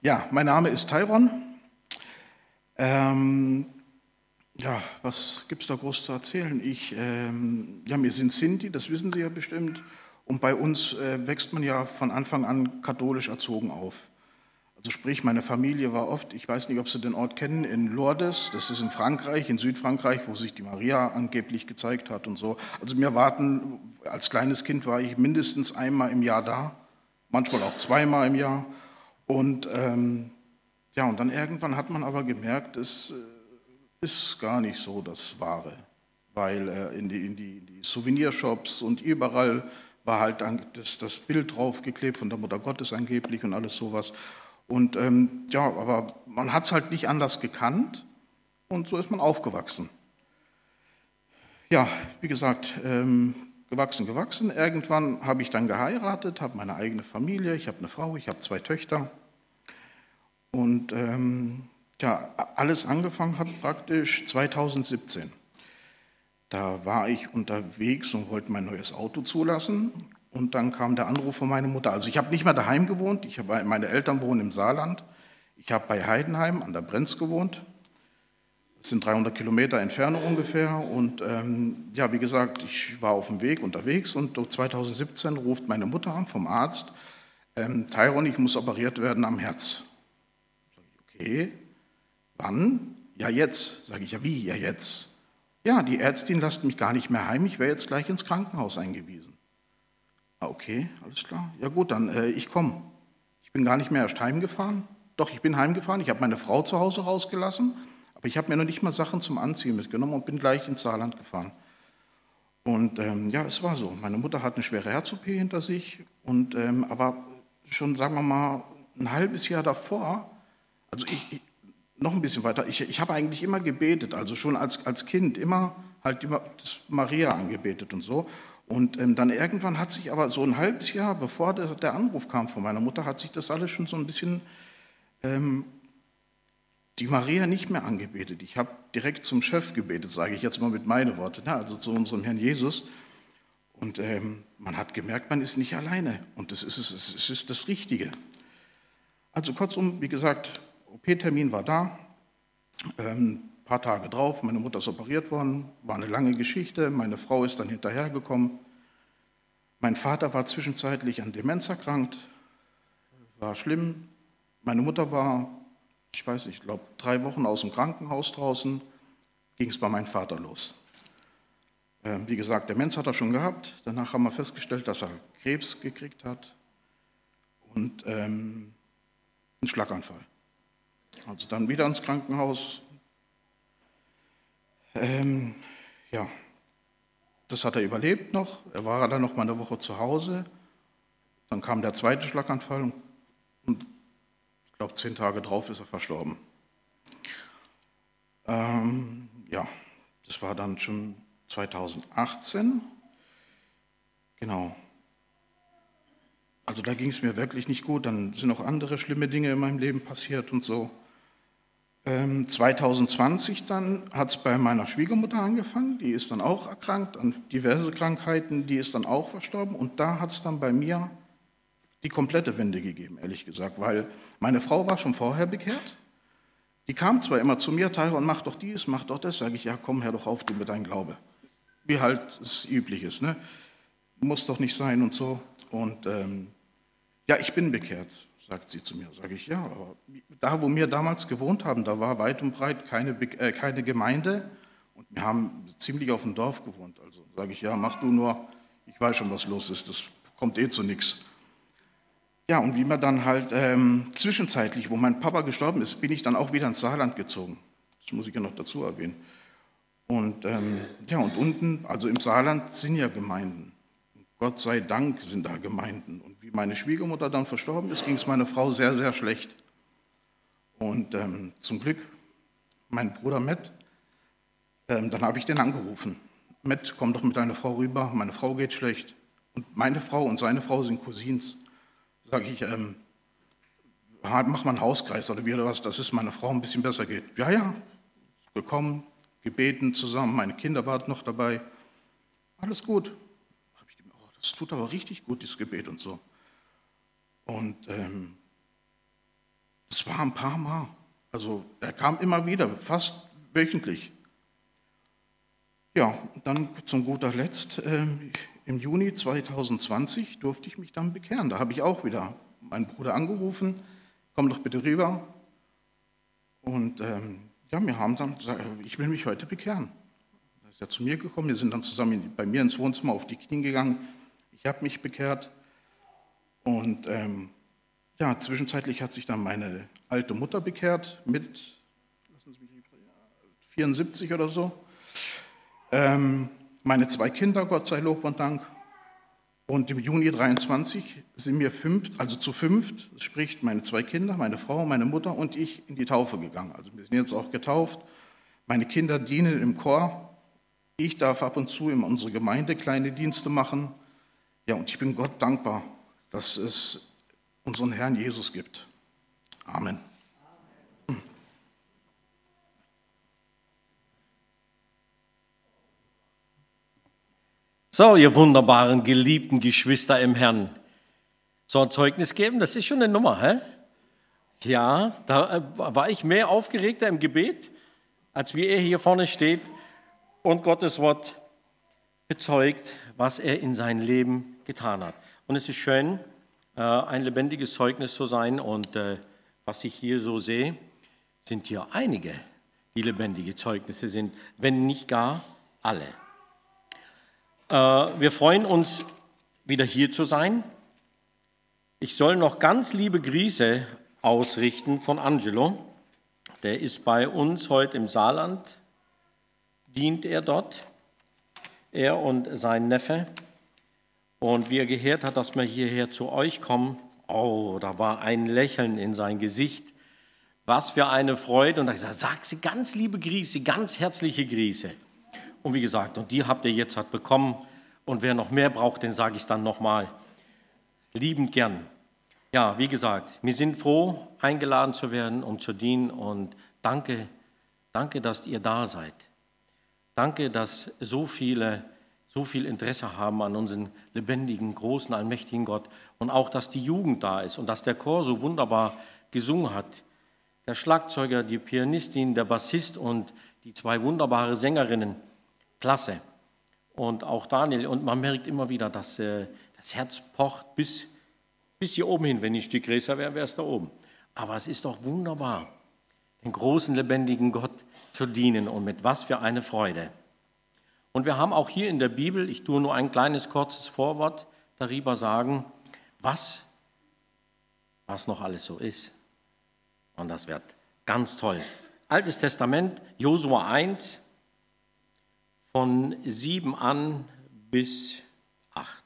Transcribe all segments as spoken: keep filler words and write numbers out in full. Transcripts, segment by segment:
Ja, mein Name ist Tyron. Ähm, ja, was gibt es da groß zu erzählen? Ich, ähm, ja, wir sind Sinti, das wissen Sie ja bestimmt. Und bei uns äh, wächst man ja von Anfang an katholisch erzogen auf. Also sprich, meine Familie war oft, ich weiß nicht, ob Sie den Ort kennen, in Lourdes, das ist in Frankreich, in Südfrankreich, wo sich die Maria angeblich gezeigt hat und so. Also wir warten, als kleines Kind war ich mindestens einmal im Jahr da, manchmal auch zweimal im Jahr. Und ähm, ja, und dann irgendwann hat man aber gemerkt, es äh, ist gar nicht so das Wahre, weil äh, in, die, in, die, in die Souvenirshops und überall war halt dann das, das Bild draufgeklebt von der Mutter Gottes angeblich und alles sowas. Und ähm, ja, aber man hat es halt nicht anders gekannt und so ist man aufgewachsen. Ja, wie gesagt, ähm, gewachsen, gewachsen. Irgendwann habe ich dann geheiratet, habe meine eigene Familie, ich habe eine Frau, ich habe zwei Töchter. Und ähm, ja, alles angefangen hat praktisch zweitausendsiebzehn. Da war ich unterwegs und wollte mein neues Auto zulassen. Und dann kam der Anruf von meiner Mutter. Also ich habe nicht mehr daheim gewohnt, ich habe, meine Eltern wohnen im Saarland. Ich habe bei Heidenheim an der Brenz gewohnt. Das sind dreihundert Kilometer Entfernung ungefähr. Und ähm, ja, wie gesagt, ich war auf dem Weg unterwegs und zweitausendsiebzehn ruft meine Mutter an vom Arzt, ähm, Tyron, ich muss operiert werden am Herz. Okay, wann? Ja, jetzt. Sage ich, ja, wie? Ja, jetzt. Ja, die Ärztin lässt mich gar nicht mehr heim, ich wäre jetzt gleich ins Krankenhaus eingewiesen. Ah, okay, alles klar. Ja gut, dann äh, ich komme. Ich bin gar nicht mehr erst heimgefahren. Doch, ich bin heimgefahren, ich habe meine Frau zu Hause rausgelassen, aber ich habe mir noch nicht mal Sachen zum Anziehen mitgenommen und bin gleich ins Saarland gefahren. Und ähm, ja, es war so. Meine Mutter hat eine schwere Herz-O P hinter sich, und, ähm, aber schon, sagen wir mal, ein halbes Jahr davor, also ich, ich noch ein bisschen weiter, ich, ich habe eigentlich immer gebetet, also schon als, als Kind, immer halt immer das Maria angebetet und so. Und ähm, dann irgendwann hat sich aber so ein halbes Jahr, bevor der, der Anruf kam von meiner Mutter, hat sich das alles schon so ein bisschen, ähm, die Maria nicht mehr angebetet. Ich habe direkt zum Chef gebetet, sage ich jetzt mal mit meinen Worten, ne? Also zu unserem Herrn Jesus. Und ähm, man hat gemerkt, man ist nicht alleine und das ist, es ist das Richtige. Also kurzum, wie gesagt, O P-Termin war da, ähm, ein paar Tage drauf, meine Mutter ist operiert worden, war eine lange Geschichte, meine Frau ist dann hinterhergekommen. Mein Vater war zwischenzeitlich an Demenz erkrankt, war schlimm. Meine Mutter war, ich weiß nicht, ich glaube, drei Wochen aus dem Krankenhaus draußen, ging es bei meinem Vater los. Ähm, wie gesagt, Demenz hat er schon gehabt, danach haben wir festgestellt, dass er Krebs gekriegt hat und ähm, einen Schlaganfall. Also dann wieder ins Krankenhaus. Ähm, ja, das hat er überlebt noch. Er war dann noch mal eine Woche zu Hause. Dann kam der zweite Schlaganfall und ich glaube, zehn Tage drauf ist er verstorben. Ähm, ja, das war dann schon zweitausendachtzehn. Genau. Also da ging es mir wirklich nicht gut. Dann sind noch andere schlimme Dinge in meinem Leben passiert und so. Ähm, zweitausendzwanzig dann hat es bei meiner Schwiegermutter angefangen, die ist dann auch erkrankt an diverse Krankheiten, die ist dann auch verstorben und da hat es dann bei mir die komplette Wende gegeben, ehrlich gesagt, weil meine Frau war schon vorher bekehrt, die kam zwar immer zu mir, Tyron, mach doch dies, mach doch das, sage ich, ja komm, hör doch auf, du mit deinem Glaube, wie halt es üblich ist, ne? Muss doch nicht sein und so und ähm, ja, ich bin bekehrt, sagt sie zu mir. Sage ich, ja, aber da, wo wir damals gewohnt haben, da war weit und breit keine, äh, keine Gemeinde und wir haben ziemlich auf dem Dorf gewohnt. Also sage ich, ja, mach du nur, ich weiß schon, was los ist, das kommt eh zu nichts. Ja, und wie man dann halt ähm, zwischenzeitlich, wo mein Papa gestorben ist, bin ich dann auch wieder ins Saarland gezogen. Das muss ich ja noch dazu erwähnen. Und ähm, ja, und unten, also im Saarland sind ja Gemeinden. Gott sei Dank sind da Gemeinden. Und wie meine Schwiegermutter dann verstorben ist, ging es meiner Frau sehr, sehr schlecht. Und ähm, zum Glück, mein Bruder Matt, ähm, dann habe ich den angerufen. Matt, komm doch mit deiner Frau rüber, meine Frau geht schlecht. Und meine Frau und seine Frau sind Cousins. Sage ich, ähm, mach mal einen Hauskreis oder wie oder was, dass es meiner Frau ein bisschen besser geht. Ja, ja, gekommen, gebeten zusammen, meine Kinder waren noch dabei. Alles gut. Das tut aber richtig gut, dieses Gebet und so. Und ähm, Das war ein paar Mal. Also er kam immer wieder, fast wöchentlich. Ja, dann zum guter Letzt, äh, im Juni zweitausendzwanzig durfte ich mich dann bekehren. Da habe ich auch wieder meinen Bruder angerufen, komm doch bitte rüber. Und ähm, ja, wir haben dann gesagt, ich will mich heute bekehren. Er ist ja zu mir gekommen, wir sind dann zusammen bei mir ins Wohnzimmer auf die Knie gegangen. Ich habe mich bekehrt. Und ähm, ja, zwischenzeitlich hat sich dann meine alte Mutter bekehrt mit lassen Sie mich vierundsiebzig oder so. Ähm, meine zwei Kinder, Gott sei Lob und Dank. Und im Juni dreiundzwanzig sind wir fünf, also zu fünft, sprich meine zwei Kinder, meine Frau, meine Mutter und ich in die Taufe gegangen. Also wir sind jetzt auch getauft. Meine Kinder dienen im Chor. Ich darf ab und zu in unserer Gemeinde kleine Dienste machen. Ja, und ich bin Gott dankbar, dass es unseren Herrn Jesus gibt. Amen. So, ihr wunderbaren, geliebten Geschwister im Herrn. So ein Zeugnis geben, das ist schon eine Nummer, hä? Ja, da äh, war ich mehr aufgeregter im Gebet, als wie er hier vorne steht und Gottes Wort bezeugt, was er in seinem Leben getan hat. Und es ist schön, äh, ein lebendiges Zeugnis zu sein. Und äh, was ich hier so sehe, sind hier einige, die lebendige Zeugnisse sind, wenn nicht gar alle. Wir freuen uns, wieder hier zu sein. Ich soll noch ganz liebe Grüße ausrichten von Angelo. Der ist bei uns heute im Saarland, dient er dort, er und sein Neffe. Und wie er gehört hat, dass wir hierher zu euch kommen, oh, da war ein Lächeln in sein Gesicht. Was für eine Freude. Und er hat gesagt, sag sie ganz liebe Grüße, ganz herzliche Grüße. Und wie gesagt, und die habt ihr jetzt halt bekommen. Und wer noch mehr braucht, den sage ich dann nochmal. Liebend gern. Ja, wie gesagt, wir sind froh, eingeladen zu werden, um zu dienen. Und danke, danke, dass ihr da seid. Danke, dass so viele, so viel Interesse haben an unseren lebendigen, großen, allmächtigen Gott. Und auch, dass die Jugend da ist und dass der Chor so wunderbar gesungen hat. Der Schlagzeuger, die Pianistin, der Bassist und die zwei wunderbare Sängerinnen. Klasse. Und auch Daniel. Und man merkt immer wieder, dass äh, das Herz pocht bis, bis hier oben hin. Wenn ich ein Stück größer wäre, wäre es da oben. Aber es ist doch wunderbar, den großen, lebendigen Gott zu dienen. Und mit was für eine Freude. Und wir haben auch hier in der Bibel, ich tue nur ein kleines, kurzes Vorwort darüber sagen, was, was noch alles so ist. Und das wird ganz toll. Altes Testament, Josua eins, von sieben an bis acht.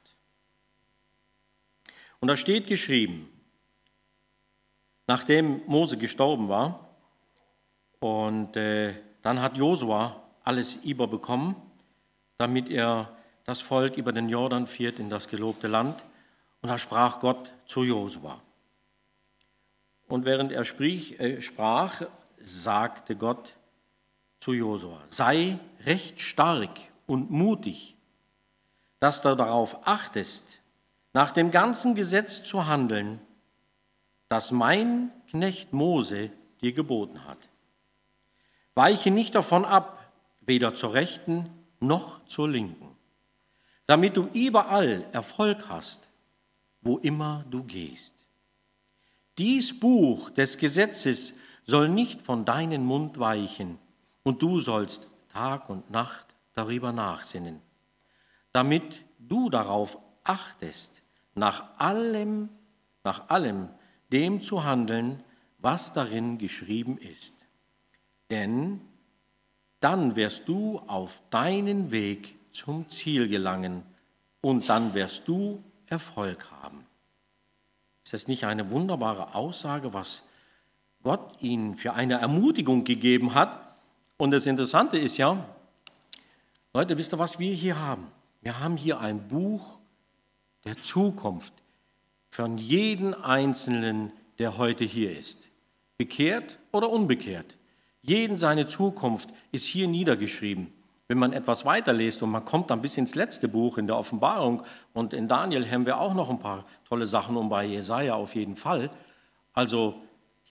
Und da steht geschrieben, nachdem Mose gestorben war, und äh, dann hat Josua alles überbekommen, damit er das Volk über den Jordan führt in das gelobte Land. Und da sprach Gott zu Josua. Und während er sprich, äh, sprach, sagte Gott zu Josua, sei recht stark und mutig, dass du darauf achtest, nach dem ganzen Gesetz zu handeln, das mein Knecht Mose dir geboten hat. Weiche nicht davon ab, weder zur Rechten noch zur Linken, damit du überall Erfolg hast, wo immer du gehst. Dies Buch des Gesetzes soll nicht von deinem Mund weichen, und du sollst Tag und Nacht darüber nachsinnen, damit du darauf achtest, nach allem, nach allem dem zu handeln, was darin geschrieben ist. Denn dann wirst du auf deinen Weg zum Ziel gelangen und dann wirst du Erfolg haben. Ist das nicht eine wunderbare Aussage, was Gott ihnen für eine Ermutigung gegeben hat? Und das Interessante ist ja, Leute, wisst ihr, was wir hier haben? Wir haben hier ein Buch der Zukunft von jedem Einzelnen, der heute hier ist. Bekehrt oder unbekehrt. Jeden seine Zukunft ist hier niedergeschrieben. Wenn man etwas weiterliest und man kommt dann bis ins letzte Buch in der Offenbarung und in Daniel haben wir auch noch ein paar tolle Sachen und bei Jesaja auf jeden Fall. Also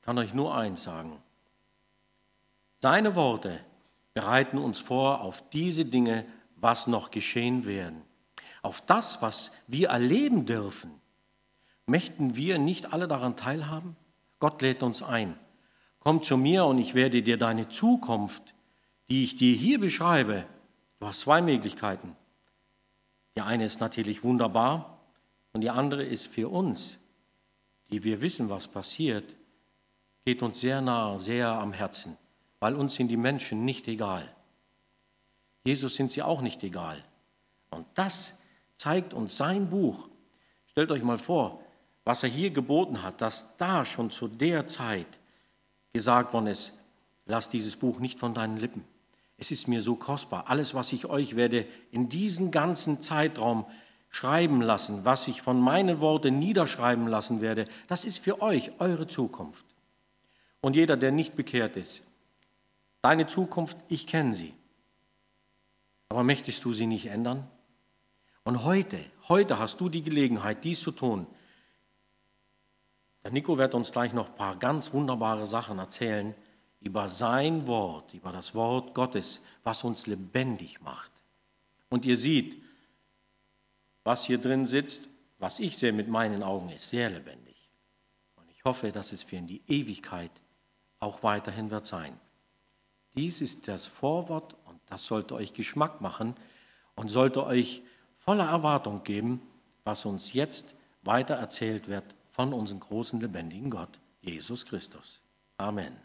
kann euch nur eins sagen. Seine Worte bereiten uns vor auf diese Dinge, was noch geschehen werden. Auf das, was wir erleben dürfen. Möchten wir nicht alle daran teilhaben? Gott lädt uns ein. Komm zu mir und ich werde dir deine Zukunft, die ich dir hier beschreibe, du hast zwei Möglichkeiten. Die eine ist natürlich wunderbar und die andere ist für uns, die wir wissen, was passiert, geht uns sehr nah, sehr am Herzen, weil uns sind die Menschen nicht egal. Jesus sind sie auch nicht egal. Und das zeigt uns sein Buch. Stellt euch mal vor, was er hier geboten hat, dass da schon zu der Zeit gesagt worden ist, lass dieses Buch nicht von deinen Lippen. Es ist mir so kostbar. Alles, was ich euch werde in diesen ganzen Zeitraum schreiben lassen, was ich von meinen Worten niederschreiben lassen werde, das ist für euch eure Zukunft. Und jeder, der nicht bekehrt ist, deine Zukunft, ich kenne sie. Aber möchtest du sie nicht ändern? Und heute, heute hast du die Gelegenheit, dies zu tun. Der Nico wird uns gleich noch ein paar ganz wunderbare Sachen erzählen über sein Wort, über das Wort Gottes, was uns lebendig macht. Und ihr seht, was hier drin sitzt, was ich sehe mit meinen Augen, ist sehr lebendig. Und ich hoffe, dass es für in die Ewigkeit auch weiterhin wird sein. Dies ist das Vorwort und das sollte euch Geschmack machen und sollte euch voller Erwartung geben, was uns jetzt weiter erzählt wird von unserem großen, lebendigen Gott, Jesus Christus. Amen.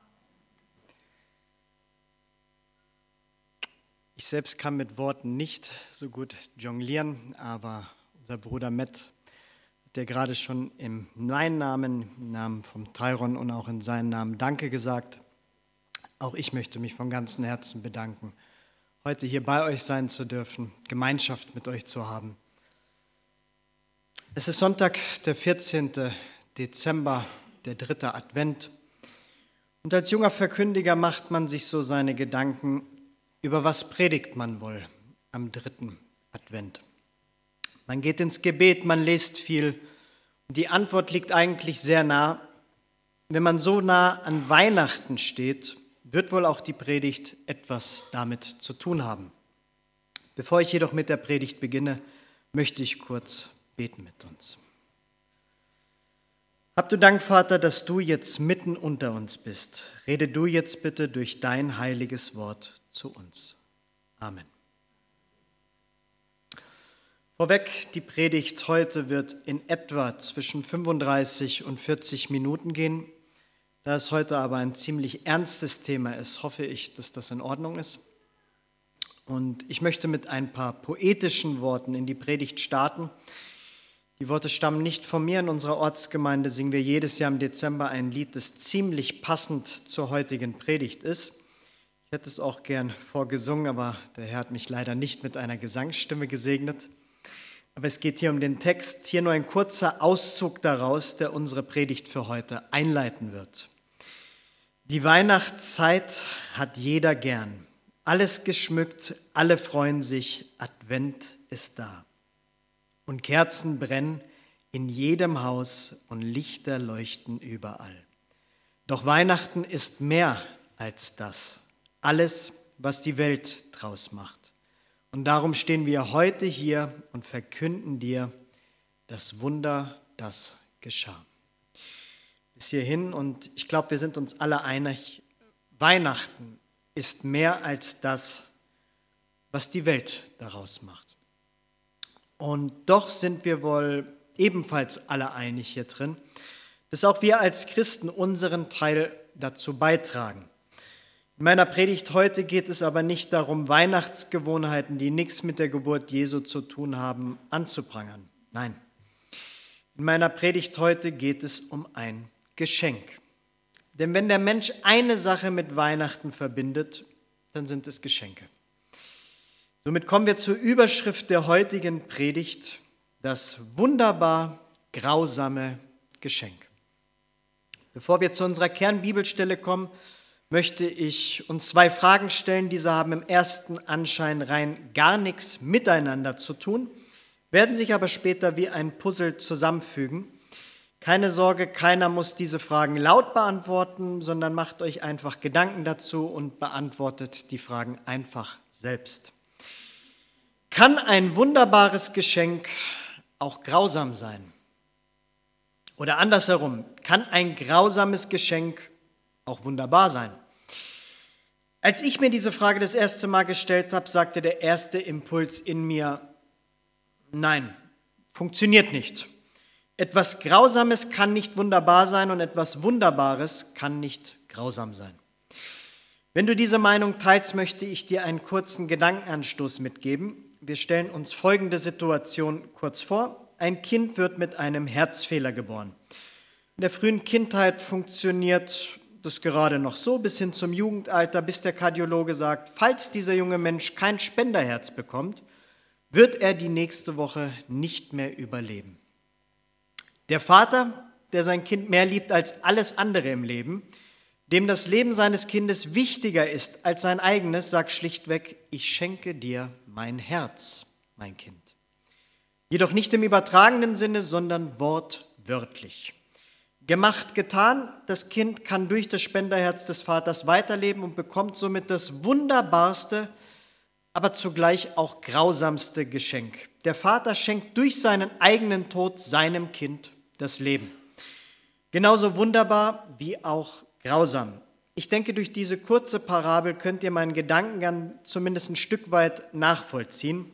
Ich selbst kann mit Worten nicht so gut jonglieren, aber unser Bruder Matt, der gerade schon in meinem Namen, im Namen vom Tyron und auch in seinem Namen Danke gesagt. Auch ich möchte mich von ganzem Herzen bedanken, heute hier bei euch sein zu dürfen, Gemeinschaft mit euch zu haben. Es ist Sonntag, der vierzehnten Dezember, der dritte Advent. Und als junger Verkündiger macht man sich so seine Gedanken, über was predigt man wohl am dritten Advent. Man geht ins Gebet, man liest viel. Und die Antwort liegt eigentlich sehr nah. Wenn man so nah an Weihnachten steht, wird wohl auch die Predigt etwas damit zu tun haben. Bevor ich jedoch mit der Predigt beginne, möchte ich kurz beten mit uns. Hab du Dank, Vater, dass du jetzt mitten unter uns bist. Rede du jetzt bitte durch dein heiliges Wort zu uns. Amen. Vorweg, die Predigt heute wird in etwa zwischen fünfunddreißig und vierzig Minuten gehen. Da es heute aber ein ziemlich ernstes Thema ist, hoffe ich, dass das in Ordnung ist. Und ich möchte mit ein paar poetischen Worten in die Predigt starten. Die Worte stammen nicht von mir. In unserer Ortsgemeinde singen wir jedes Jahr im Dezember ein Lied, das ziemlich passend zur heutigen Predigt ist. Ich hätte es auch gern vorgesungen, aber der Herr hat mich leider nicht mit einer Gesangsstimme gesegnet. Aber es geht hier um den Text. Hier nur ein kurzer Auszug daraus, der unsere Predigt für heute einleiten wird. Die Weihnachtszeit hat jeder gern. Alles geschmückt, alle freuen sich, Advent ist da. Und Kerzen brennen in jedem Haus und Lichter leuchten überall. Doch Weihnachten ist mehr als das. Alles, was die Welt draus macht. Und darum stehen wir heute hier und verkünden dir das Wunder, das geschah. Bis hierhin, und ich glaube, wir sind uns alle einig, Weihnachten ist mehr als das, was die Welt daraus macht. Und doch sind wir wohl ebenfalls alle einig hier drin, dass auch wir als Christen unseren Teil dazu beitragen. In meiner Predigt heute geht es aber nicht darum, Weihnachtsgewohnheiten, die nichts mit der Geburt Jesu zu tun haben, anzuprangern. Nein, in meiner Predigt heute geht es um ein Geschenk. Denn wenn der Mensch eine Sache mit Weihnachten verbindet, dann sind es Geschenke. Somit kommen wir zur Überschrift der heutigen Predigt, das wunderbar grausame Geschenk. Bevor wir zu unserer Kernbibelstelle kommen, möchte ich uns zwei Fragen stellen. Diese haben im ersten Anschein rein gar nichts miteinander zu tun, werden sich aber später wie ein Puzzle zusammenfügen. Keine Sorge, keiner muss diese Fragen laut beantworten, sondern macht euch einfach Gedanken dazu und beantwortet die Fragen einfach selbst. Kann ein wunderbares Geschenk auch grausam sein? Oder andersherum, kann ein grausames Geschenk auch wunderbar sein? Als ich mir diese Frage das erste Mal gestellt habe, sagte der erste Impuls in mir, nein, funktioniert nicht. Etwas Grausames kann nicht wunderbar sein und etwas Wunderbares kann nicht grausam sein. Wenn du diese Meinung teilst, möchte ich dir einen kurzen Gedankenanstoß mitgeben. Wir stellen uns folgende Situation kurz vor. Ein Kind wird mit einem Herzfehler geboren. In der frühen Kindheit funktioniert das gerade noch so bis hin zum Jugendalter, bis der Kardiologe sagt, falls dieser junge Mensch kein Spenderherz bekommt, wird er die nächste Woche nicht mehr überleben. Der Vater, der sein Kind mehr liebt als alles andere im Leben, dem das Leben seines Kindes wichtiger ist als sein eigenes, sagt schlichtweg, ich schenke dir mein Herz, mein Kind. Jedoch nicht im übertragenen Sinne, sondern wortwörtlich. Gemacht, getan, das Kind kann durch das Spenderherz des Vaters weiterleben und bekommt somit das wunderbarste, aber zugleich auch grausamste Geschenk. Der Vater schenkt durch seinen eigenen Tod seinem Kind das Leben. Genauso wunderbar wie auch grausam. Ich denke, durch diese kurze Parabel könnt ihr meinen Gedankengang zumindest ein Stück weit nachvollziehen,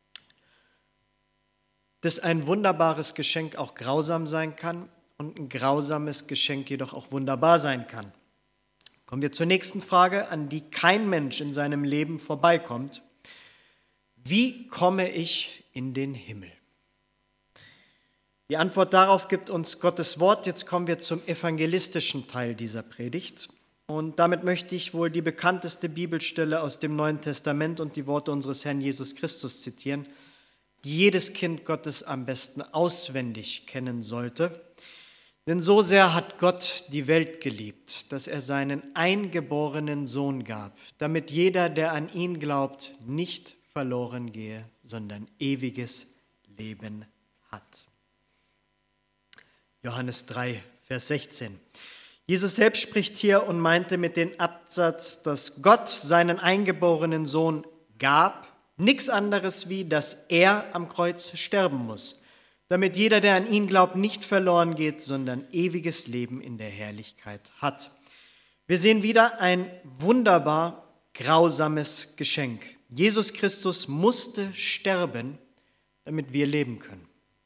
dass ein wunderbares Geschenk auch grausam sein kann und ein grausames Geschenk jedoch auch wunderbar sein kann. Kommen wir zur nächsten Frage, an die kein Mensch in seinem Leben vorbeikommt. Wie komme ich in den Himmel? Die Antwort darauf gibt uns Gottes Wort. Jetzt kommen wir zum evangelistischen Teil dieser Predigt. Und damit möchte ich wohl die bekannteste Bibelstelle aus dem Neuen Testament und die Worte unseres Herrn Jesus Christus zitieren, die jedes Kind Gottes am besten auswendig kennen sollte. Denn so sehr hat Gott die Welt geliebt, dass er seinen eingeborenen Sohn gab, damit jeder, der an ihn glaubt, nicht verloren gehe, sondern ewiges Leben hat. Johannes drei, Vers sechzehn. Jesus selbst spricht hier und meinte mit dem Absatz, dass Gott seinen eingeborenen Sohn gab, nichts anderes wie, dass er am Kreuz sterben muss, damit jeder, der an ihn glaubt, nicht verloren geht, sondern ewiges Leben in der Herrlichkeit hat. Wir sehen wieder ein wunderbar grausames Geschenk. Jesus Christus musste sterben, damit wir leben können.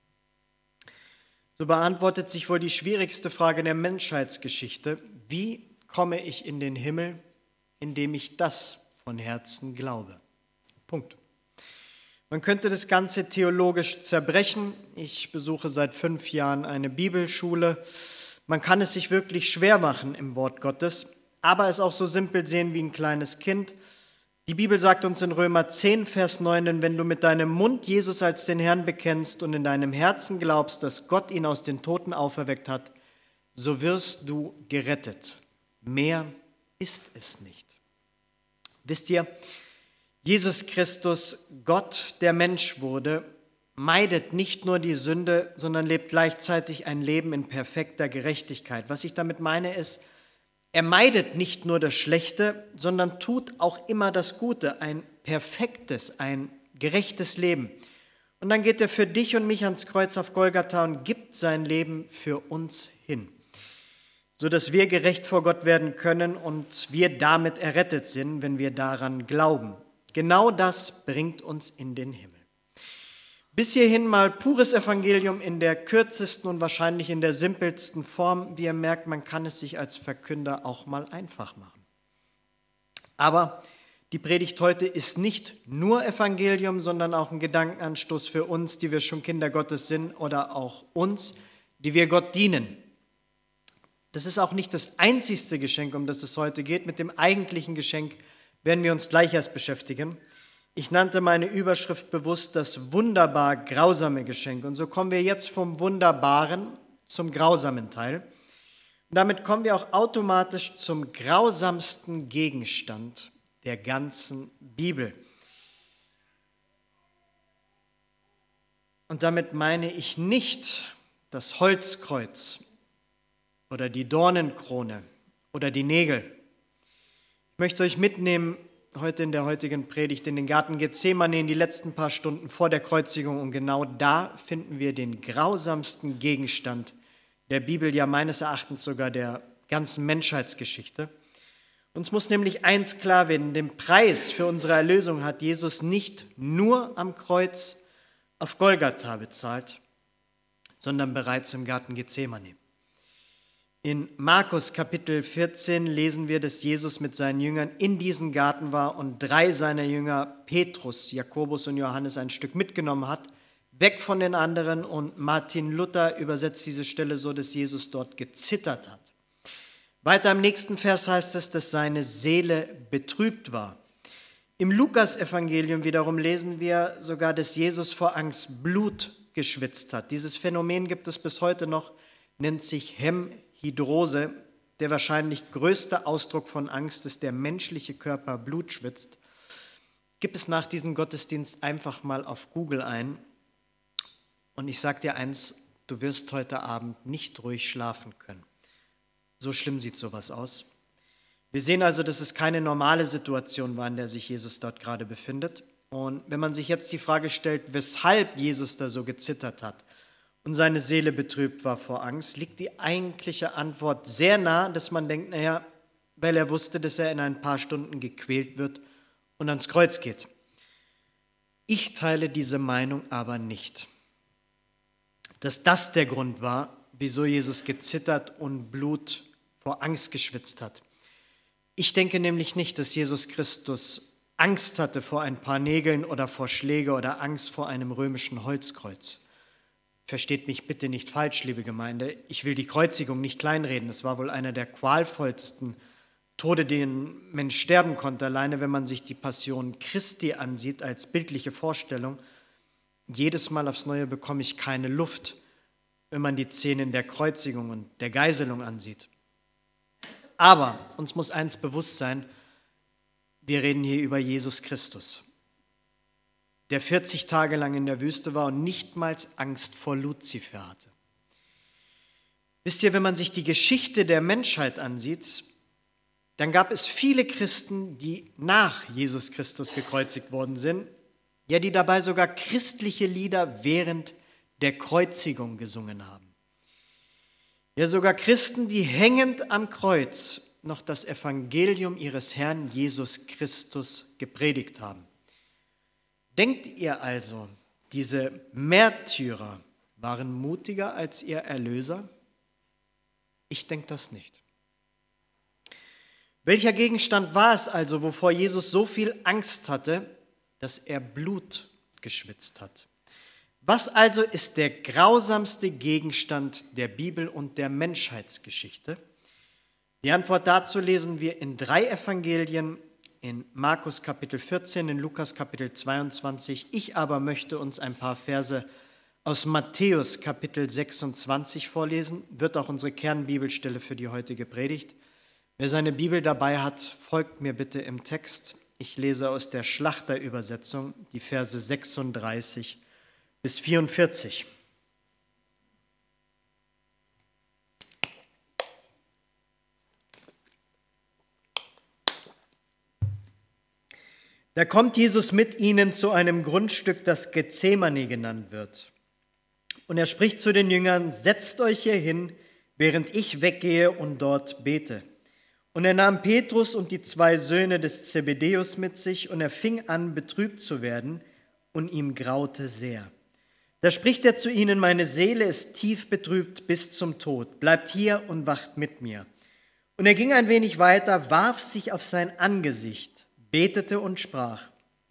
So beantwortet sich wohl die schwierigste Frage der Menschheitsgeschichte. Wie komme ich in den Himmel, indem ich das von Herzen glaube? Punkt. Man könnte das Ganze theologisch zerbrechen. Ich besuche seit fünf Jahren eine Bibelschule. Man kann es sich wirklich schwer machen im Wort Gottes, aber es auch so simpel sehen wie ein kleines Kind. Die Bibel sagt uns in Römer zehn, Vers neun, denn wenn du mit deinem Mund Jesus als den Herrn bekennst und in deinem Herzen glaubst, dass Gott ihn aus den Toten auferweckt hat, so wirst du gerettet. Mehr ist es nicht. Wisst ihr, Jesus Christus, Gott, der Mensch wurde, meidet nicht nur die Sünde, sondern lebt gleichzeitig ein Leben in perfekter Gerechtigkeit. Was ich damit meine ist, er meidet nicht nur das Schlechte, sondern tut auch immer das Gute, ein perfektes, ein gerechtes Leben. Und dann geht er für dich und mich ans Kreuz auf Golgatha und gibt sein Leben für uns hin, sodass wir gerecht vor Gott werden können und wir damit errettet sind, wenn wir daran glauben. Genau das bringt uns in den Himmel. Bis hierhin mal pures Evangelium in der kürzesten und wahrscheinlich in der simpelsten Form. Wie ihr merkt, man kann es sich als Verkünder auch mal einfach machen. Aber die Predigt heute ist nicht nur Evangelium, sondern auch ein Gedankenanstoß für uns, die wir schon Kinder Gottes sind, oder auch uns, die wir Gott dienen. Das ist auch nicht das einzigste Geschenk, um das es heute geht. Mit dem eigentlichen Geschenk werden wir uns gleich erst beschäftigen. Ich nannte meine Überschrift bewusst das wunderbar grausame Geschenk. Und so kommen wir jetzt vom Wunderbaren zum grausamen Teil. Und damit kommen wir auch automatisch zum grausamsten Gegenstand der ganzen Bibel. Und damit meine ich nicht das Holzkreuz oder die Dornenkrone oder die Nägel. Ich möchte euch mitnehmen heute in der heutigen Predigt in den Garten Gethsemane in die letzten paar Stunden vor der Kreuzigung, und genau da finden wir den grausamsten Gegenstand der Bibel, ja meines Erachtens sogar der ganzen Menschheitsgeschichte. Uns muss nämlich eins klar werden: Den Preis für unsere Erlösung hat Jesus nicht nur am Kreuz auf Golgatha bezahlt, sondern bereits im Garten Gethsemane. In Markus Kapitel vierzehn lesen wir, dass Jesus mit seinen Jüngern in diesen Garten war und drei seiner Jünger, Petrus, Jakobus und Johannes, ein Stück mitgenommen hat, weg von den anderen, und Martin Luther übersetzt diese Stelle so, dass Jesus dort gezittert hat. Weiter im nächsten Vers heißt es, dass seine Seele betrübt war. Im Lukas-Evangelium wiederum lesen wir sogar, dass Jesus vor Angst Blut geschwitzt hat. Dieses Phänomen gibt es bis heute noch, nennt sich Hemhydrose. Der wahrscheinlich größte Ausdruck von Angst ist, der menschliche Körper Blut schwitzt. Gib es nach diesem Gottesdienst einfach mal auf Google ein. Und ich sage dir eins, du wirst heute Abend nicht ruhig schlafen können. So schlimm sieht sowas aus. Wir sehen also, dass es keine normale Situation war, in der sich Jesus dort gerade befindet. Und wenn man sich jetzt die Frage stellt, weshalb Jesus da so gezittert hat und seine Seele betrübt war vor Angst, liegt die eigentliche Antwort sehr nah, dass man denkt, naja, weil er wusste, dass er in ein paar Stunden gequält wird und ans Kreuz geht. Ich teile diese Meinung aber nicht, dass das der Grund war, wieso Jesus gezittert und Blut vor Angst geschwitzt hat. Ich denke nämlich nicht, dass Jesus Christus Angst hatte vor ein paar Nägeln oder vor Schläge oder Angst vor einem römischen Holzkreuz. Versteht mich bitte nicht falsch, liebe Gemeinde. Ich will die Kreuzigung nicht kleinreden. Es war wohl einer der qualvollsten Tode, die ein Mensch sterben konnte. Alleine wenn man sich die Passion Christi ansieht als bildliche Vorstellung. Jedes Mal aufs Neue bekomme ich keine Luft, wenn man die Szenen der Kreuzigung und der Geißelung ansieht. Aber uns muss eins bewusst sein: Wir reden hier über Jesus Christus, der vierzig Tage lang in der Wüste war und nichtmals Angst vor Luzifer hatte. Wisst ihr, wenn man sich die Geschichte der Menschheit ansieht, dann gab es viele Christen, die nach Jesus Christus gekreuzigt worden sind, ja, die dabei sogar christliche Lieder während der Kreuzigung gesungen haben. Ja, sogar Christen, die hängend am Kreuz noch das Evangelium ihres Herrn Jesus Christus gepredigt haben. Denkt ihr also, diese Märtyrer waren mutiger als ihr Erlöser? Ich denke das nicht. Welcher Gegenstand war es also, wovor Jesus so viel Angst hatte, dass er Blut geschwitzt hat? Was also ist der grausamste Gegenstand der Bibel und der Menschheitsgeschichte? Die Antwort dazu lesen wir in drei Evangelien, in Markus Kapitel vierzehn, in Lukas Kapitel zweiundzwanzig. Ich aber möchte uns ein paar Verse aus Matthäus Kapitel sechsundzwanzig vorlesen, wird auch unsere Kernbibelstelle für die heutige Predigt. Wer seine Bibel dabei hat, folgt mir bitte im Text. Ich lese aus der Schlachterübersetzung die Verse sechsunddreißig bis vierundvierzig. Da kommt Jesus mit ihnen zu einem Grundstück, das Gethsemane genannt wird. Und er spricht zu den Jüngern: Setzt euch hier hin, während ich weggehe und dort bete. Und er nahm Petrus und die zwei Söhne des Zebedäus mit sich, und er fing an, betrübt zu werden, und ihm graute sehr. Da spricht er zu ihnen: Meine Seele ist tief betrübt bis zum Tod. Bleibt hier und wacht mit mir. Und er ging ein wenig weiter, warf sich auf sein Angesicht, betete und sprach: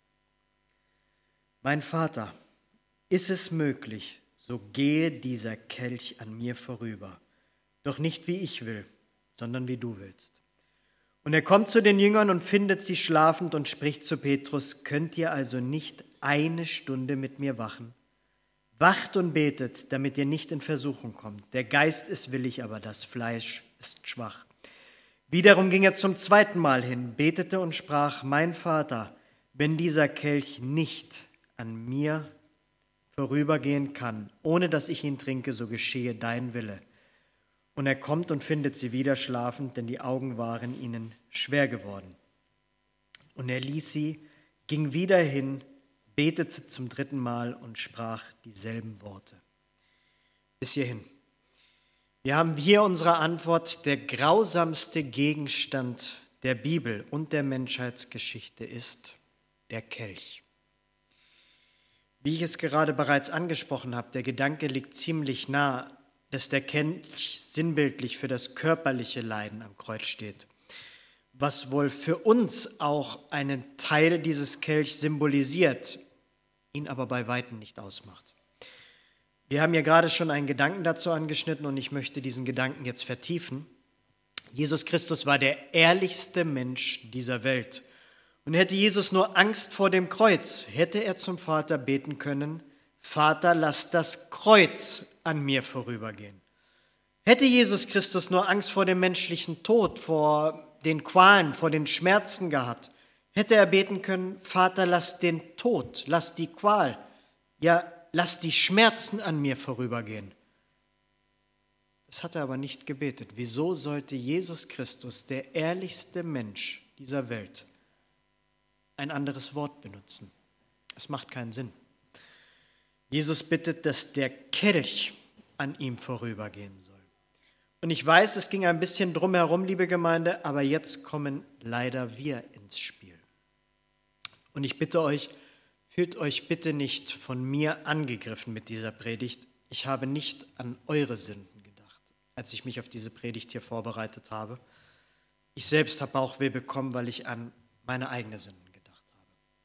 Mein Vater, ist es möglich, so gehe dieser Kelch an mir vorüber. Doch nicht wie ich will, sondern wie du willst. Und er kommt zu den Jüngern und findet sie schlafend und spricht zu Petrus: Könnt ihr also nicht eine Stunde mit mir wachen? Wacht und betet, damit ihr nicht in Versuchung kommt. Der Geist ist willig, aber das Fleisch ist schwach. Wiederum ging er zum zweiten Mal hin, betete und sprach: Mein Vater, wenn dieser Kelch nicht an mir vorübergehen kann, ohne dass ich ihn trinke, so geschehe dein Wille. Und er kommt und findet sie wieder schlafend, denn die Augen waren ihnen schwer geworden. Und er ließ sie, ging wieder hin, betete zum dritten Mal und sprach dieselben Worte. Bis hierhin. Wir haben hier unsere Antwort: Der grausamste Gegenstand der Bibel und der Menschheitsgeschichte ist der Kelch. Wie ich es gerade bereits angesprochen habe, der Gedanke liegt ziemlich nah, dass der Kelch sinnbildlich für das körperliche Leiden am Kreuz steht, was wohl für uns auch einen Teil dieses Kelchs symbolisiert, ihn aber bei weitem nicht ausmacht. Wir haben ja gerade schon einen Gedanken dazu angeschnitten und ich möchte diesen Gedanken jetzt vertiefen. Jesus Christus war der ehrlichste Mensch dieser Welt. Und hätte Jesus nur Angst vor dem Kreuz, hätte er zum Vater beten können: Vater, lass das Kreuz an mir vorübergehen. Hätte Jesus Christus nur Angst vor dem menschlichen Tod, vor den Qualen, vor den Schmerzen gehabt, hätte er beten können: Vater, lass den Tod, lass die Qual, ja, lass die Schmerzen an mir vorübergehen. Das hat er aber nicht gebetet. Wieso sollte Jesus Christus, der ehrlichste Mensch dieser Welt, ein anderes Wort benutzen? Es macht keinen Sinn. Jesus bittet, dass der Kelch an ihm vorübergehen soll. Und ich weiß, es ging ein bisschen drumherum, liebe Gemeinde, aber jetzt kommen leider wir ins Spiel. Und ich bitte euch, fühlt euch bitte nicht von mir angegriffen mit dieser Predigt. Ich habe nicht an eure Sünden gedacht, als ich mich auf diese Predigt hier vorbereitet habe. Ich selbst habe Bauchweh bekommen, weil ich an meine eigene Sünden gedacht habe.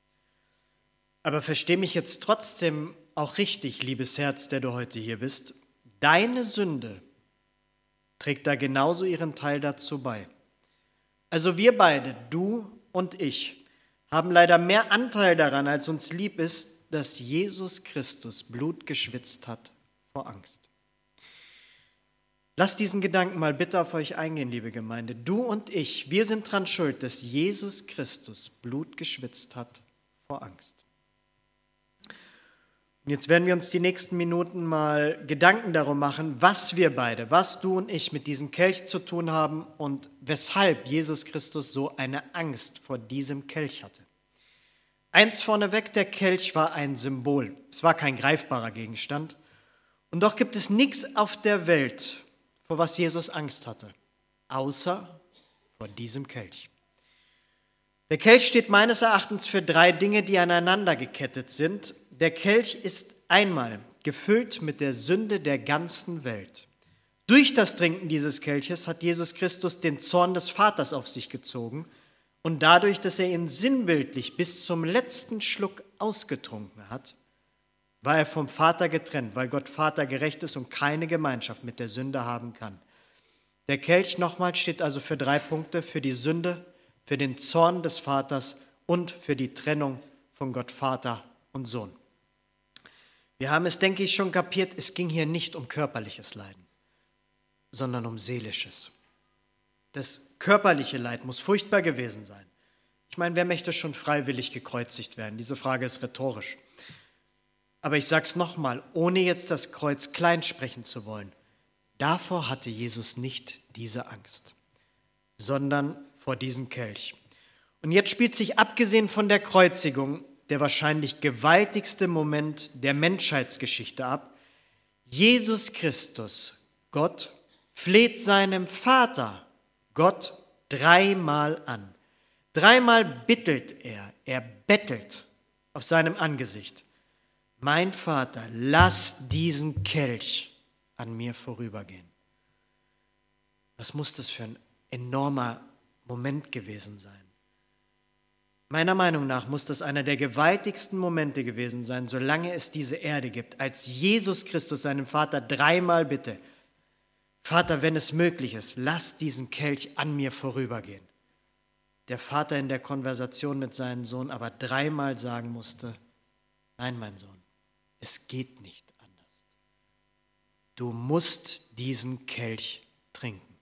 Aber versteh mich jetzt trotzdem auch richtig, liebes Herz, der du heute hier bist. Deine Sünde trägt da genauso ihren Teil dazu bei. Also wir beide, du und ich, haben leider mehr Anteil daran, als uns lieb ist, dass Jesus Christus Blut geschwitzt hat vor Angst. Lasst diesen Gedanken mal bitte auf euch eingehen, liebe Gemeinde. Du und ich, wir sind dran schuld, dass Jesus Christus Blut geschwitzt hat vor Angst. Und jetzt werden wir uns die nächsten Minuten mal Gedanken darum machen, was wir beide, was du und ich mit diesem Kelch zu tun haben und weshalb Jesus Christus so eine Angst vor diesem Kelch hatte. Eins vorneweg, der Kelch war ein Symbol. Es war kein greifbarer Gegenstand. Und doch gibt es nichts auf der Welt, vor was Jesus Angst hatte, außer vor diesem Kelch. Der Kelch steht meines Erachtens für drei Dinge, die aneinander gekettet sind. Der Kelch ist einmal gefüllt mit der Sünde der ganzen Welt. Durch das Trinken dieses Kelches hat Jesus Christus den Zorn des Vaters auf sich gezogen und dadurch, dass er ihn sinnbildlich bis zum letzten Schluck ausgetrunken hat, war er vom Vater getrennt, weil Gott Vater gerecht ist und keine Gemeinschaft mit der Sünde haben kann. Der Kelch nochmal steht also für drei Punkte: für die Sünde, für den Zorn des Vaters und für die Trennung von Gott Vater und Sohn. Wir haben es, denke ich, schon kapiert, es ging hier nicht um körperliches Leiden, sondern um seelisches. Das körperliche Leid muss furchtbar gewesen sein. Ich meine, wer möchte schon freiwillig gekreuzigt werden? Diese Frage ist rhetorisch. Aber ich sage es nochmal, ohne jetzt das Kreuz klein sprechen zu wollen, davor hatte Jesus nicht diese Angst, sondern vor diesem Kelch. Und jetzt spielt sich, abgesehen von der Kreuzigung, der wahrscheinlich gewaltigste Moment der Menschheitsgeschichte ab. Jesus Christus, Gott, fleht seinem Vater, Gott, dreimal an. Dreimal bittelt er, er bettelt auf seinem Angesicht: Mein Vater, lass diesen Kelch an mir vorübergehen. Was muss das für ein enormer Moment gewesen sein? Meiner Meinung nach muss das einer der gewaltigsten Momente gewesen sein, solange es diese Erde gibt, als Jesus Christus seinem Vater dreimal bitte: Vater, wenn es möglich ist, lass diesen Kelch an mir vorübergehen. Der Vater in der Konversation mit seinem Sohn aber dreimal sagen musste: Nein, mein Sohn, es geht nicht anders. Du musst diesen Kelch trinken.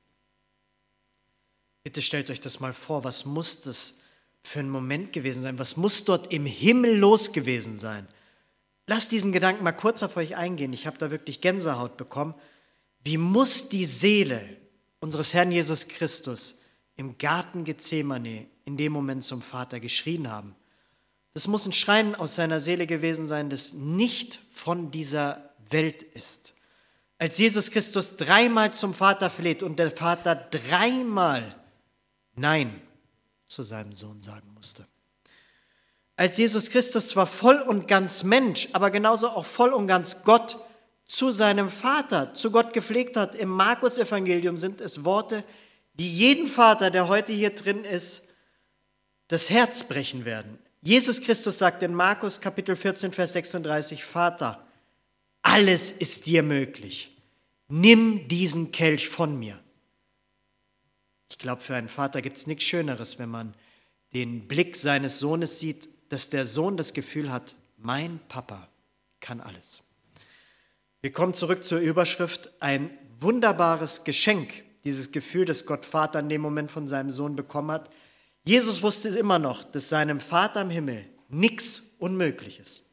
Bitte stellt euch das mal vor, was muss das für ein Moment gewesen sein? Was muss dort im Himmel los gewesen sein, lasst diesen Gedanken mal kurz auf euch eingehen. Ich habe da wirklich Gänsehaut bekommen. Wie muss die Seele unseres Herrn Jesus Christus im Garten Gethsemane in dem Moment zum Vater geschrien haben? Das muss ein Schreien aus seiner Seele gewesen sein, das nicht von dieser Welt ist. Als Jesus Christus dreimal zum Vater fleht und der Vater dreimal Nein zu seinem Sohn sagen musste. Als Jesus Christus zwar voll und ganz Mensch, aber genauso auch voll und ganz Gott zu seinem Vater, zu Gott gepflegt hat. Im Markus-Evangelium sind es Worte, die jeden Vater, der heute hier drin ist, das Herz brechen werden. Jesus Christus sagt in Markus Kapitel vierzehn, Vers sechsunddreißig, Vater, alles ist dir möglich. Nimm diesen Kelch von mir. Ich glaube, für einen Vater gibt es nichts Schöneres, wenn man den Blick seines Sohnes sieht, dass der Sohn das Gefühl hat, mein Papa kann alles. Wir kommen zurück zur Überschrift, ein wunderbares Geschenk, dieses Gefühl, das Gott Vater in dem Moment von seinem Sohn bekommen hat. Jesus wusste es immer noch, dass seinem Vater im Himmel nichts unmöglich ist.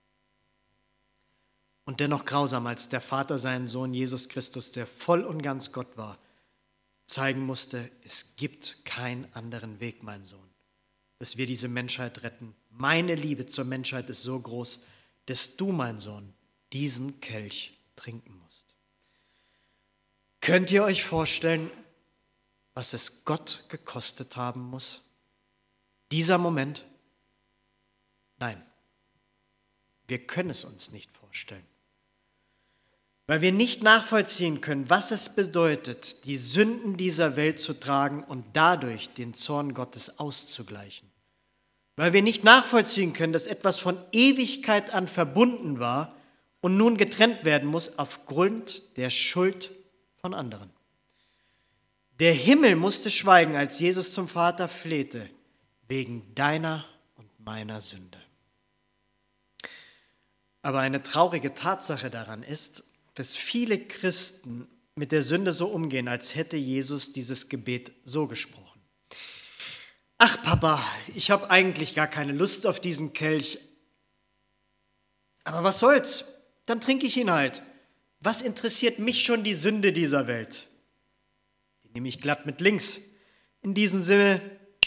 Und dennoch grausam, als der Vater seinen Sohn Jesus Christus, der voll und ganz Gott war, zeigen musste, es gibt keinen anderen Weg, mein Sohn, dass wir diese Menschheit retten. Meine Liebe zur Menschheit ist so groß, dass du, mein Sohn, diesen Kelch trinken musst. Könnt ihr euch vorstellen, was es Gott gekostet haben muss? Dieser Moment? Nein, wir können es uns nicht vorstellen. Weil wir nicht nachvollziehen können, was es bedeutet, die Sünden dieser Welt zu tragen und dadurch den Zorn Gottes auszugleichen. Weil wir nicht nachvollziehen können, dass etwas von Ewigkeit an verbunden war und nun getrennt werden muss aufgrund der Schuld von anderen. Der Himmel musste schweigen, als Jesus zum Vater flehte, wegen deiner und meiner Sünde. Aber eine traurige Tatsache daran ist, dass viele Christen mit der Sünde so umgehen, als hätte Jesus dieses Gebet so gesprochen. Ach Papa, ich habe eigentlich gar keine Lust auf diesen Kelch. Aber was soll's? Dann trinke ich ihn halt. Was interessiert mich schon die Sünde dieser Welt? Die nehme ich glatt mit links. In diesem Sinne,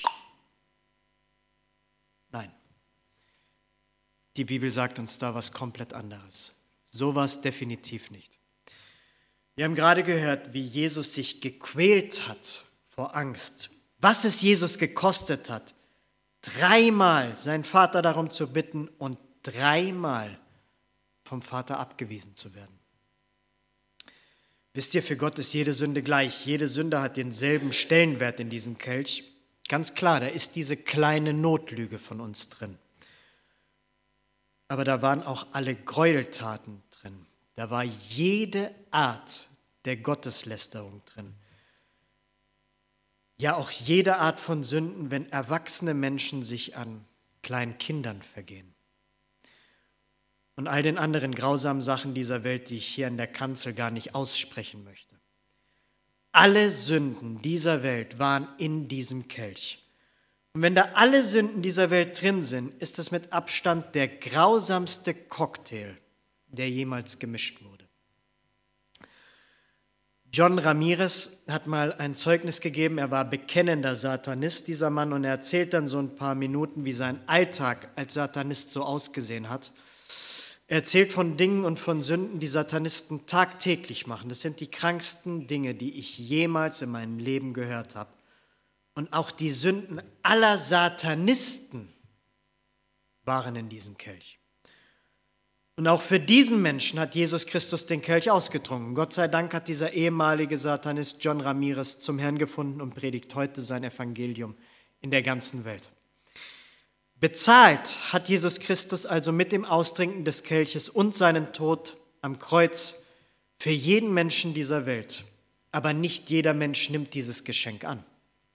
nein. Die Bibel sagt uns da was komplett anderes. So war es definitiv nicht. Wir haben gerade gehört, wie Jesus sich gequält hat vor Angst. Was es Jesus gekostet hat, dreimal seinen Vater darum zu bitten und dreimal vom Vater abgewiesen zu werden. Wisst ihr, für Gott ist jede Sünde gleich. Jede Sünde hat denselben Stellenwert in diesem Kelch. Ganz klar, da ist diese kleine Notlüge von uns drin. Aber da waren auch alle Gräueltaten drin. Da war jede Art der Gotteslästerung drin. Ja, auch jede Art von Sünden, wenn erwachsene Menschen sich an kleinen Kindern vergehen. Und all den anderen grausamen Sachen dieser Welt, die ich hier in der Kanzel gar nicht aussprechen möchte. Alle Sünden dieser Welt waren in diesem Kelch. Und wenn da alle Sünden dieser Welt drin sind, ist es mit Abstand der grausamste Cocktail, der jemals gemischt wurde. John Ramirez hat mal ein Zeugnis gegeben, er war bekennender Satanist, dieser Mann, und er erzählt dann so ein paar Minuten, wie sein Alltag als Satanist so ausgesehen hat. Er erzählt von Dingen und von Sünden, die Satanisten tagtäglich machen. Das sind die kranksten Dinge, die ich jemals in meinem Leben gehört habe. Und auch die Sünden aller Satanisten waren in diesem Kelch. Und auch für diesen Menschen hat Jesus Christus den Kelch ausgetrunken. Gott sei Dank hat dieser ehemalige Satanist John Ramirez zum Herrn gefunden und predigt heute sein Evangelium in der ganzen Welt. Bezahlt hat Jesus Christus also mit dem Austrinken des Kelches und seinen Tod am Kreuz für jeden Menschen dieser Welt. Aber nicht jeder Mensch nimmt dieses Geschenk an.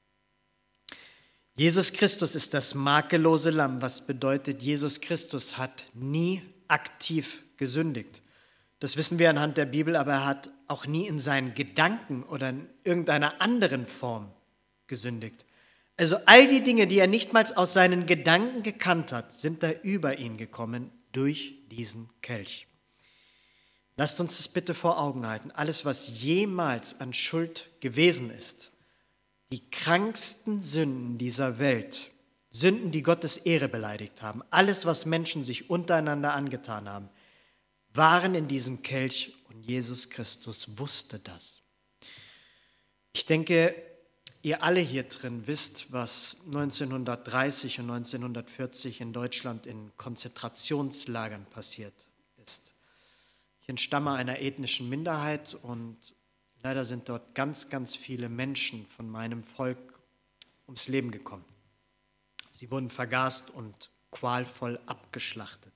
Jesus Christus ist das makellose Lamm, was bedeutet, Jesus Christus hat nie aktiv gesündigt. Das wissen wir anhand der Bibel, aber er hat auch nie in seinen Gedanken oder in irgendeiner anderen Form gesündigt. Also all die Dinge, die er nicht mal aus seinen Gedanken gekannt hat, sind da über ihn gekommen durch diesen Kelch. Lasst uns das bitte vor Augen halten. Alles, was jemals an Schuld gewesen ist, die kranksten Sünden dieser Welt, Sünden, die Gottes Ehre beleidigt haben, alles, was Menschen sich untereinander angetan haben, waren in diesem Kelch und Jesus Christus wusste das. Ich denke, ihr alle hier drin wisst, was neunzehnhundertdreißig und neunzehnhundertvierzig in Deutschland in Konzentrationslagern passiert ist. Ich entstamme einer ethnischen Minderheit und leider sind dort ganz, ganz viele Menschen von meinem Volk ums Leben gekommen. Sie wurden vergast und qualvoll abgeschlachtet.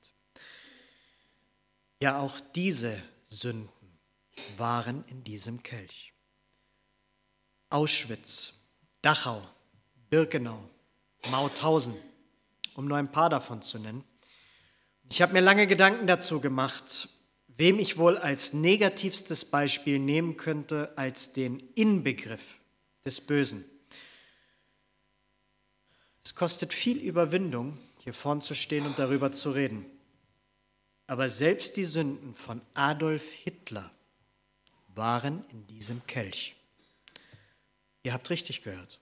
Ja, auch diese Sünden waren in diesem Kelch. Auschwitz, Dachau, Birkenau, Mauthausen, um nur ein paar davon zu nennen. Ich habe mir lange Gedanken dazu gemacht, wem ich wohl als negativstes Beispiel nehmen könnte als den Inbegriff des Bösen. Es kostet viel Überwindung, hier vorn zu stehen und darüber zu reden. Aber selbst die Sünden von Adolf Hitler waren in diesem Kelch. Ihr habt richtig gehört.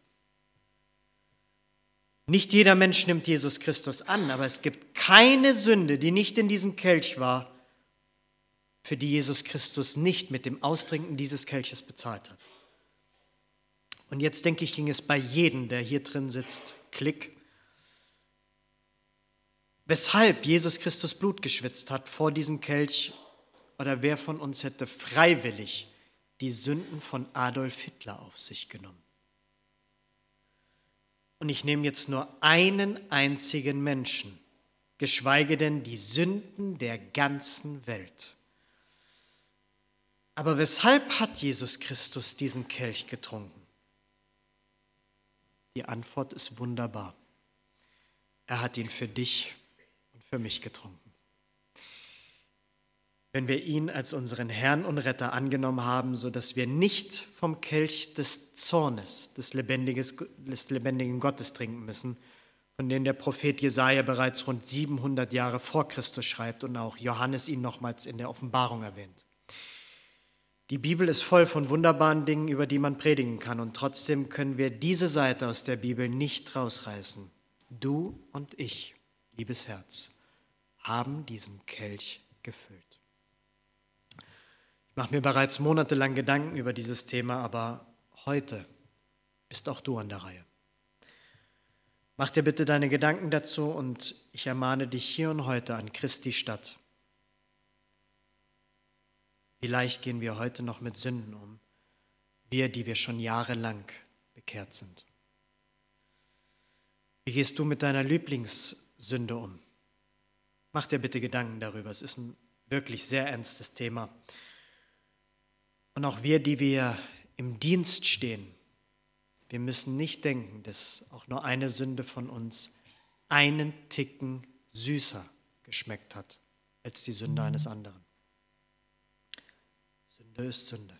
Nicht jeder Mensch nimmt Jesus Christus an, aber es gibt keine Sünde, die nicht in diesem Kelch war, für die Jesus Christus nicht mit dem Austrinken dieses Kelches bezahlt hat. Und jetzt denke ich, ging es bei jedem, der hier drin sitzt, Klick. Weshalb Jesus Christus Blut geschwitzt hat vor diesem Kelch oder wer von uns hätte freiwillig die Sünden von Adolf Hitler auf sich genommen. Und ich nehme jetzt nur einen einzigen Menschen, geschweige denn die Sünden der ganzen Welt. Aber weshalb hat Jesus Christus diesen Kelch getrunken? Die Antwort ist wunderbar. Er hat ihn für dich und für mich getrunken. Wenn wir ihn als unseren Herrn und Retter angenommen haben, sodass wir nicht vom Kelch des Zornes des lebendigen Gottes trinken müssen, von dem der Prophet Jesaja bereits rund siebenhundert Jahre vor Christus schreibt und auch Johannes ihn nochmals in der Offenbarung erwähnt. Die Bibel ist voll von wunderbaren Dingen, über die man predigen kann, und trotzdem können wir diese Seite aus der Bibel nicht rausreißen. Du und ich, liebes Herz, haben diesen Kelch gefüllt. Ich mache mir bereits monatelang Gedanken über dieses Thema, aber heute bist auch du an der Reihe. Mach dir bitte deine Gedanken dazu und ich ermahne dich hier und heute an Christi Stadt. Wie leicht gehen wir heute noch mit Sünden um, wir, die wir schon jahrelang bekehrt sind. Wie gehst du mit deiner Lieblingssünde um? Mach dir bitte Gedanken darüber, es ist ein wirklich sehr ernstes Thema. Und auch wir, die wir im Dienst stehen, wir müssen nicht denken, dass auch nur eine Sünde von uns einen Ticken süßer geschmeckt hat als die Sünde eines anderen. Sünde ist Sünde.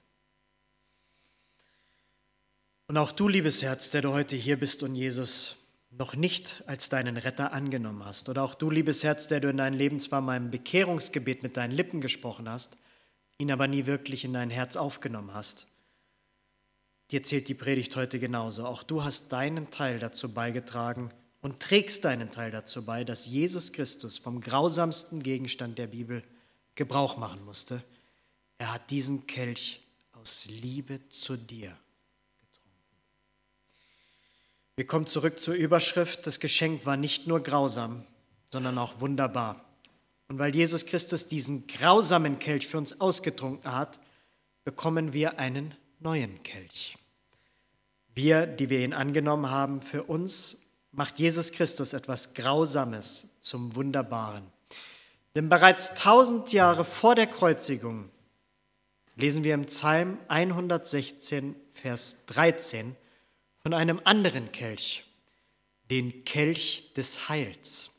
Und auch du, liebes Herz, der du heute hier bist und Jesus noch nicht als deinen Retter angenommen hast, oder auch du, liebes Herz, der du in deinem Leben zwar mal im Bekehrungsgebet mit deinen Lippen gesprochen hast, ihn aber nie wirklich in dein Herz aufgenommen hast. Dir zählt die Predigt heute genauso. Auch du hast deinen Teil dazu beigetragen und trägst deinen Teil dazu bei, dass Jesus Christus vom grausamsten Gegenstand der Bibel Gebrauch machen musste. Er hat diesen Kelch aus Liebe zu dir getrunken. Wir kommen zurück zur Überschrift. Das Geschenk war nicht nur grausam, sondern auch wunderbar. Und weil Jesus Christus diesen grausamen Kelch für uns ausgetrunken hat, bekommen wir einen neuen Kelch. Wir, die wir ihn angenommen haben, für uns macht Jesus Christus etwas Grausames zum Wunderbaren. Denn bereits tausend Jahre vor der Kreuzigung lesen wir im Psalm hundertsechzehn, Vers dreizehn von einem anderen Kelch, den Kelch des Heils.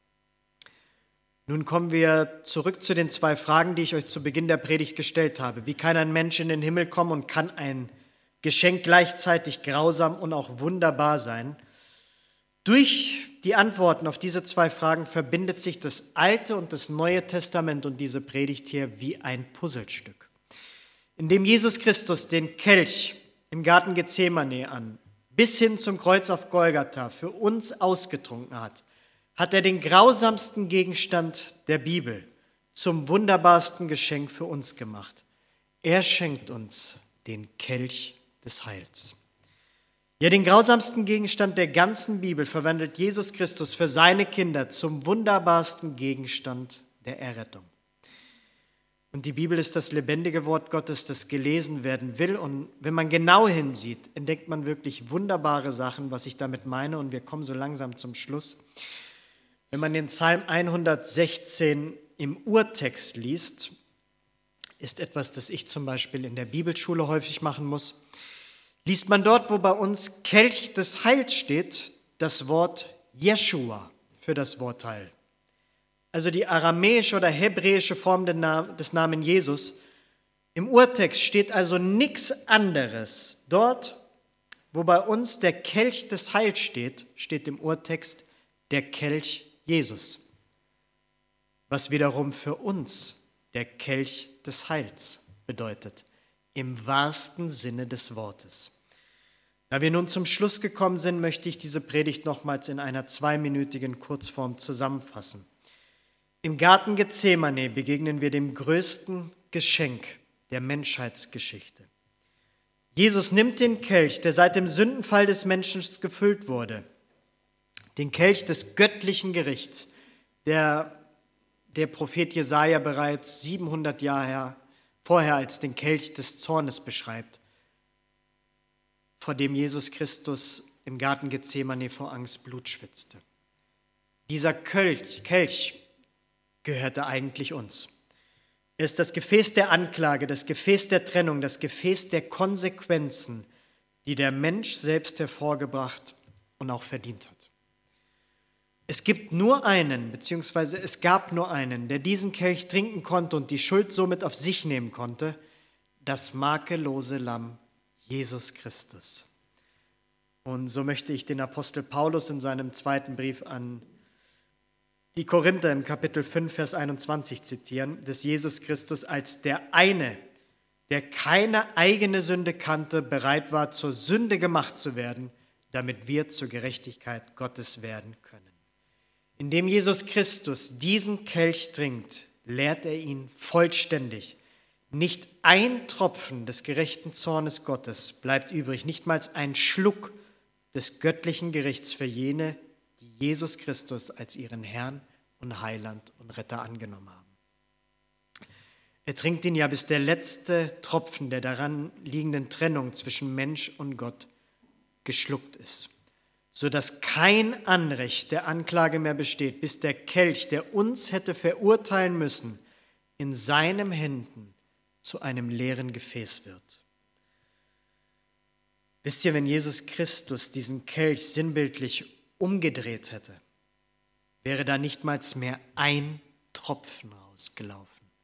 Nun kommen wir zurück zu den zwei Fragen, die ich euch zu Beginn der Predigt gestellt habe. Wie kann ein Mensch in den Himmel kommen und kann ein Geschenk gleichzeitig grausam und auch wunderbar sein? Durch die Antworten auf diese zwei Fragen verbindet sich das Alte und das Neue Testament und diese Predigt hier wie ein Puzzlestück. Indem Jesus Christus den Kelch im Garten Gethsemane an bis hin zum Kreuz auf Golgatha für uns ausgetrunken hat, hat er den grausamsten Gegenstand der Bibel zum wunderbarsten Geschenk für uns gemacht. Er schenkt uns den Kelch des Heils. Ja, den grausamsten Gegenstand der ganzen Bibel verwandelt Jesus Christus für seine Kinder zum wunderbarsten Gegenstand der Errettung. Und die Bibel ist das lebendige Wort Gottes, das gelesen werden will. Und wenn man genau hinsieht, entdeckt man wirklich wunderbare Sachen, was ich damit meine. Und wir kommen so langsam zum Schluss. Wenn man den Psalm hundertsechzehn im Urtext liest, ist etwas, das ich zum Beispiel in der Bibelschule häufig machen muss, liest man dort, wo bei uns Kelch des Heils steht, das Wort Jeschua für das Wort Heil. Also die aramäische oder hebräische Form des Namens Jesus. Im Urtext steht also nichts anderes. Dort, wo bei uns der Kelch des Heils steht, steht im Urtext der Kelch Jesus. Was wiederum für uns der Kelch des Heils bedeutet, im wahrsten Sinne des Wortes. Da wir nun zum Schluss gekommen sind, möchte ich diese Predigt nochmals in einer zweiminütigen Kurzform zusammenfassen. Im Garten Gethsemane begegnen wir dem größten Geschenk der Menschheitsgeschichte. Jesus nimmt den Kelch, der seit dem Sündenfall des Menschen gefüllt wurde, den Kelch des göttlichen Gerichts, der der Prophet Jesaja bereits siebenhundert Jahre vorher als den Kelch des Zornes beschreibt, vor dem Jesus Christus im Garten Gethsemane vor Angst Blut schwitzte. Dieser Kelch, Kelch gehörte eigentlich uns. Er ist das Gefäß der Anklage, das Gefäß der Trennung, das Gefäß der Konsequenzen, die der Mensch selbst hervorgebracht und auch verdient hat. Es gibt nur einen, beziehungsweise es gab nur einen, der diesen Kelch trinken konnte und die Schuld somit auf sich nehmen konnte, das makellose Lamm, Jesus Christus. Und so möchte ich den Apostel Paulus in seinem zweiten Brief an die Korinther im Kapitel fünf, Vers einundzwanzig zitieren, dass Jesus Christus als der eine, der keine eigene Sünde kannte, bereit war, zur Sünde gemacht zu werden, damit wir zur Gerechtigkeit Gottes werden können. Indem Jesus Christus diesen Kelch trinkt, lehrt er ihn vollständig. Nicht ein Tropfen des gerechten Zornes Gottes bleibt übrig, nicht mal ein Schluck des göttlichen Gerichts für jene, die Jesus Christus als ihren Herrn und Heiland und Retter angenommen haben. Er trinkt ihn ja, bis der letzte Tropfen der daran liegenden Trennung zwischen Mensch und Gott geschluckt ist, sodass kein Anrecht der Anklage mehr besteht, bis der Kelch, der uns hätte verurteilen müssen, in seinen Händen zu einem leeren Gefäß wird. Wisst ihr, wenn Jesus Christus diesen Kelch sinnbildlich umgedreht hätte, wäre da nicht mal mehr ein Tropfen rausgelaufen.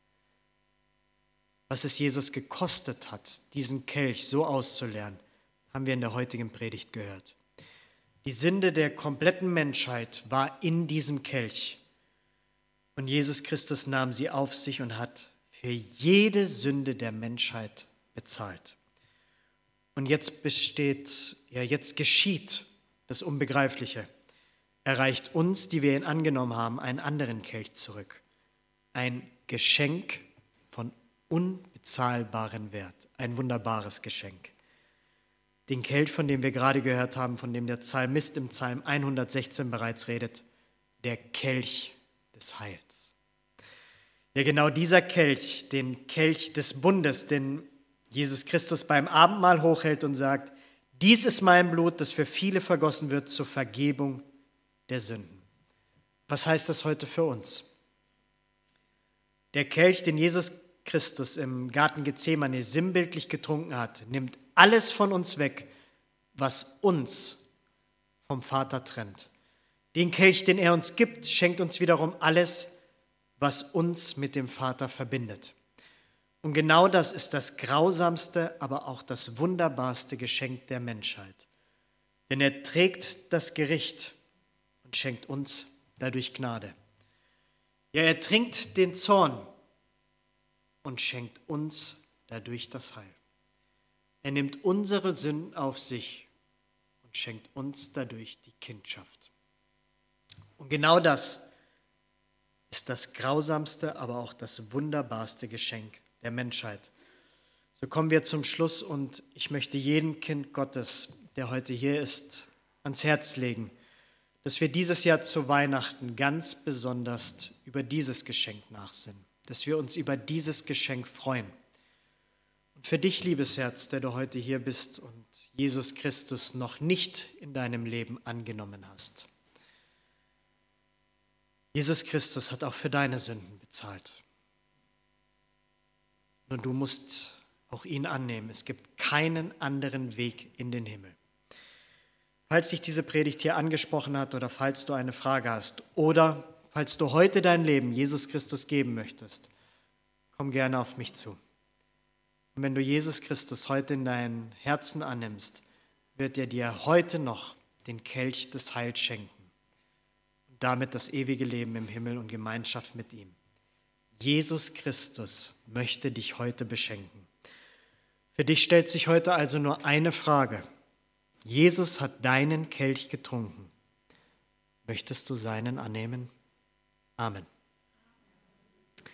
Was es Jesus gekostet hat, diesen Kelch so auszuleeren, haben wir in der heutigen Predigt gehört. Die Sünde der kompletten Menschheit war in diesem Kelch. Und Jesus Christus nahm sie auf sich und hat für jede Sünde der Menschheit bezahlt. Und jetzt besteht, ja, jetzt geschieht das Unbegreifliche. Er reicht uns, die wir ihn angenommen haben, einen anderen Kelch zurück. Ein Geschenk von unbezahlbarem Wert. Ein wunderbares Geschenk. Den Kelch, von dem wir gerade gehört haben, von dem der Psalmist im Psalm hundertsechzehn bereits redet, der Kelch des Heils. Ja, genau dieser Kelch, den Kelch des Bundes, den Jesus Christus beim Abendmahl hochhält und sagt, dies ist mein Blut, das für viele vergossen wird zur Vergebung der Sünden. Was heißt das heute für uns? Der Kelch, den Jesus Christus im Garten Gethsemane sinnbildlich getrunken hat, nimmt alles von uns weg, was uns vom Vater trennt. Den Kelch, den er uns gibt, schenkt uns wiederum alles, was uns mit dem Vater verbindet. Und genau das ist das grausamste, aber auch das wunderbarste Geschenk der Menschheit. Denn er trägt das Gericht und schenkt uns dadurch Gnade. Ja, er trinkt den Zorn und schenkt uns dadurch das Heil. Er nimmt unsere Sünden auf sich und schenkt uns dadurch die Kindschaft. Und genau das ist das grausamste, aber auch das wunderbarste Geschenk der Menschheit. So kommen wir zum Schluss und ich möchte jedem Kind Gottes, der heute hier ist, ans Herz legen, dass wir dieses Jahr zu Weihnachten ganz besonders über dieses Geschenk nachsinnen, dass wir uns über dieses Geschenk freuen. Und für dich, liebes Herz, der du heute hier bist und Jesus Christus noch nicht in deinem Leben angenommen hast. Jesus Christus hat auch für deine Sünden bezahlt. Nur du musst auch ihn annehmen. Es gibt keinen anderen Weg in den Himmel. Falls dich diese Predigt hier angesprochen hat oder falls du eine Frage hast oder falls du heute dein Leben Jesus Christus geben möchtest, komm gerne auf mich zu. Und wenn du Jesus Christus heute in dein Herzen annimmst, wird er dir heute noch den Kelch des Heils schenken und damit das ewige Leben im Himmel und Gemeinschaft mit ihm. Jesus Christus möchte dich heute beschenken. Für dich stellt sich heute also nur eine Frage. Jesus hat deinen Kelch getrunken. Möchtest du seinen annehmen? Amen.